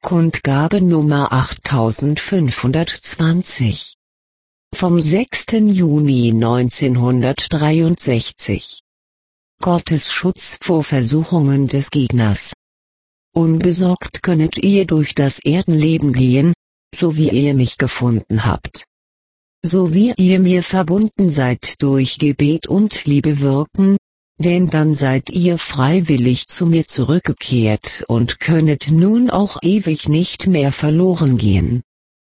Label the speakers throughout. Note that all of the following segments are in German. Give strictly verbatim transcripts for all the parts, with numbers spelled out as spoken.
Speaker 1: Kundgabe Nummer achttausendfünfhundertzwanzig. Vom sechsten Juni neunzehnhundertdreiundsechzig. Gottes Schutz vor Versuchungen des Gegners. Unbesorgt könnet ihr durch das Erdenleben gehen, so wie ihr mich gefunden habt. So wie ihr mir verbunden seid durch Gebet und Liebe wirken, denn dann seid ihr freiwillig zu mir zurückgekehrt und könnet nun auch ewig nicht mehr verloren gehen.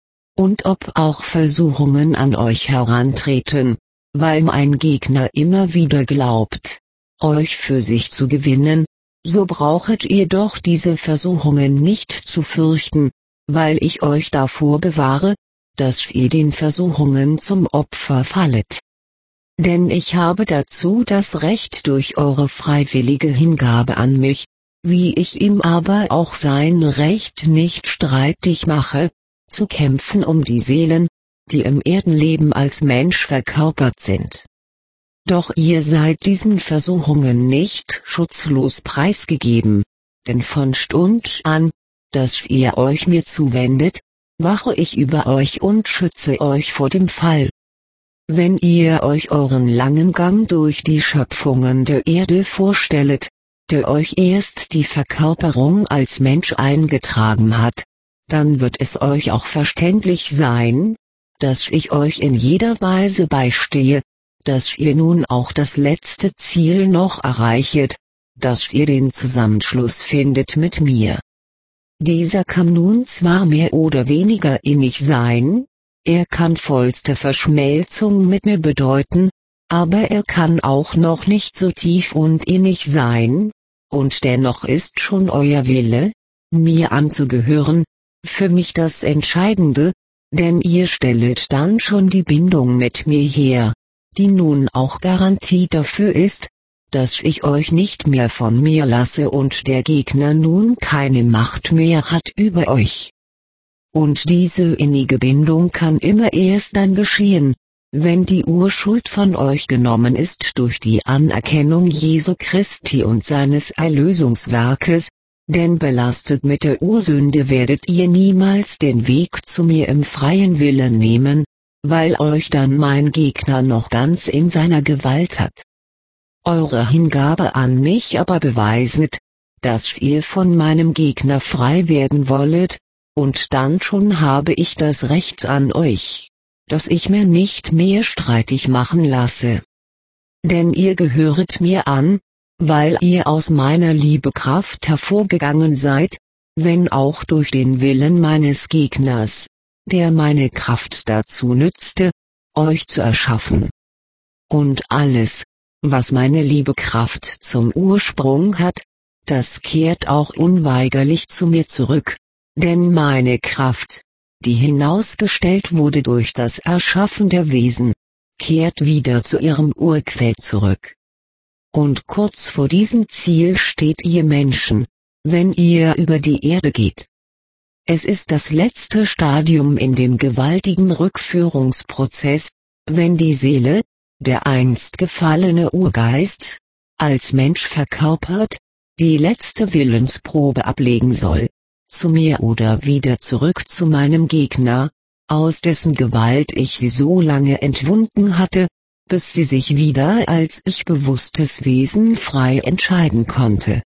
Speaker 1: Und ob auch Versuchungen an euch herantreten, weil mein Gegner immer wieder glaubt, euch für sich zu gewinnen, so brauchet ihr doch diese Versuchungen nicht zu fürchten, weil ich euch davor bewahre, dass ihr den Versuchungen zum Opfer fallet. Denn ich habe dazu das Recht durch eure freiwillige Hingabe an mich, wie ich ihm aber auch sein Recht nicht streitig mache, zu kämpfen um die Seelen, die im Erdenleben als Mensch verkörpert sind. Doch ihr seid diesen Versuchungen nicht schutzlos preisgegeben, denn von Stund an, dass ihr euch mir zuwendet, wache ich über euch und schütze euch vor dem Fall. Wenn ihr euch euren langen Gang durch die Schöpfungen der Erde vorstellet, der euch erst die Verkörperung als Mensch eingetragen hat, dann wird es euch auch verständlich sein, dass ich euch in jeder Weise beistehe, dass ihr nun auch das letzte Ziel noch erreichet, dass ihr den Zusammenschluss findet mit mir. Dieser kann nun zwar mehr oder weniger innig sein, er kann vollste Verschmelzung mit mir bedeuten, aber er kann auch noch nicht so tief und innig sein, und dennoch ist schon euer Wille, mir anzugehören, für mich das Entscheidende, denn ihr stellet dann schon die Bindung mit mir her, die nun auch Garantie dafür ist, dass ich euch nicht mehr von mir lasse und der Gegner nun keine Macht mehr hat über euch. Und diese innige Bindung kann immer erst dann geschehen, wenn die Urschuld von euch genommen ist durch die Anerkennung Jesu Christi und seines Erlösungswerkes, denn belastet mit der Ursünde werdet ihr niemals den Weg zu mir im freien Willen nehmen, weil euch dann mein Gegner noch ganz in seiner Gewalt hat. Eure Hingabe an mich aber beweiset, dass ihr von meinem Gegner frei werden wollet, und dann schon habe ich das Recht an euch, dass ich mir nicht mehr streitig machen lasse. Denn ihr gehöret mir an, weil ihr aus meiner Liebe Kraft hervorgegangen seid, wenn auch durch den Willen meines Gegners, der meine Kraft dazu nützte, euch zu erschaffen. Und alles, was meine liebe Kraft zum Ursprung hat, das kehrt auch unweigerlich zu mir zurück. Denn meine Kraft, die hinausgestellt wurde durch das Erschaffen der Wesen, kehrt wieder zu ihrem Urquell zurück. Und kurz vor diesem Ziel steht ihr Menschen, wenn ihr über die Erde geht. Es ist das letzte Stadium in dem gewaltigen Rückführungsprozess, wenn die Seele, der einst gefallene Urgeist, als Mensch verkörpert, die letzte Willensprobe ablegen soll. Zu mir oder wieder zurück zu meinem Gegner, aus dessen Gewalt ich sie so lange entwunden hatte, bis sie sich wieder als ich bewusstes Wesen frei entscheiden konnte.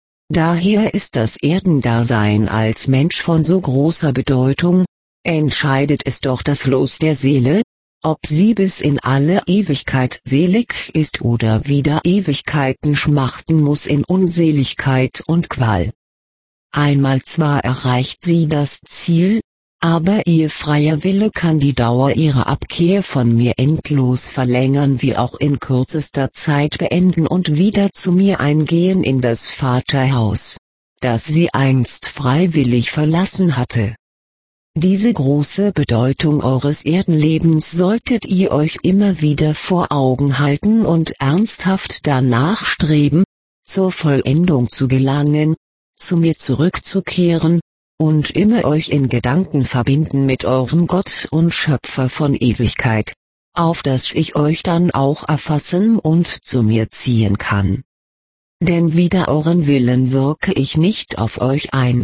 Speaker 1: Daher ist das Erdendasein als Mensch von so großer Bedeutung, entscheidet es doch das Los der Seele, ob sie bis in alle Ewigkeit selig ist oder wieder Ewigkeiten schmachten muss in Unseligkeit und Qual. Einmal zwar erreicht sie das Ziel, aber ihr freier Wille kann die Dauer ihrer Abkehr von mir endlos verlängern wie auch in kürzester Zeit beenden und wieder zu mir eingehen in das Vaterhaus, das sie einst freiwillig verlassen hatte. Diese große Bedeutung eures Erdenlebens solltet ihr euch immer wieder vor Augen halten und ernsthaft danach streben, zur Vollendung zu gelangen, zu mir zurückzukehren, und immer euch in Gedanken verbinden mit eurem Gott und Schöpfer von Ewigkeit, auf das ich euch dann auch erfassen und zu mir ziehen kann. Denn wider euren Willen wirke ich nicht auf euch ein,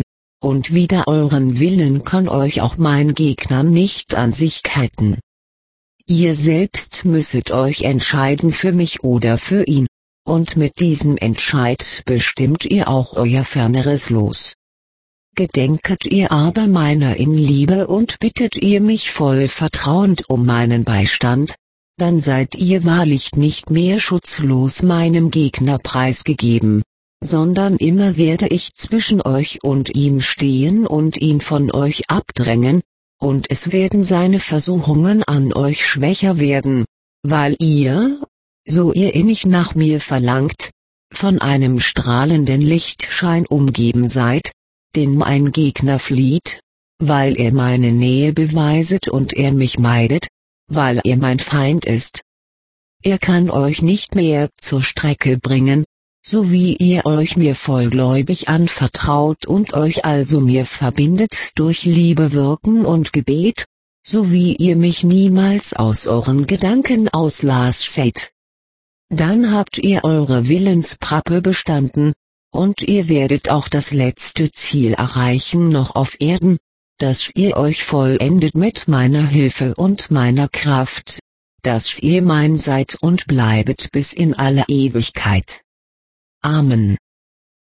Speaker 1: und wider euren Willen kann euch auch mein Gegner nicht an sich ketten. Ihr selbst müsset euch entscheiden für mich oder für ihn, und mit diesem Entscheid bestimmt ihr auch euer ferneres Los. Gedenket ihr aber meiner in Liebe und bittet ihr mich voll vertrauend um meinen Beistand, dann seid ihr wahrlich nicht mehr schutzlos meinem Gegner preisgegeben, sondern immer werde ich zwischen euch und ihm stehen und ihn von euch abdrängen, und es werden seine Versuchungen an euch schwächer werden, weil ihr, so ihr innig nach mir verlangt, von einem strahlenden Lichtschein umgeben seid, den mein Gegner flieht, weil er meine Nähe beweiset und er mich meidet, weil er mein Feind ist. Er kann euch nicht mehr zur Strecke bringen, so wie ihr euch mir vollgläubig anvertraut und euch also mir verbindet durch Liebe, Wirken und Gebet, so wie ihr mich niemals aus euren Gedanken auslasset. Dann habt ihr eure Willensprappe bestanden, und ihr werdet auch das letzte Ziel erreichen noch auf Erden, dass ihr euch vollendet mit meiner Hilfe und meiner Kraft, dass ihr mein seid und bleibet bis in alle Ewigkeit. Amen.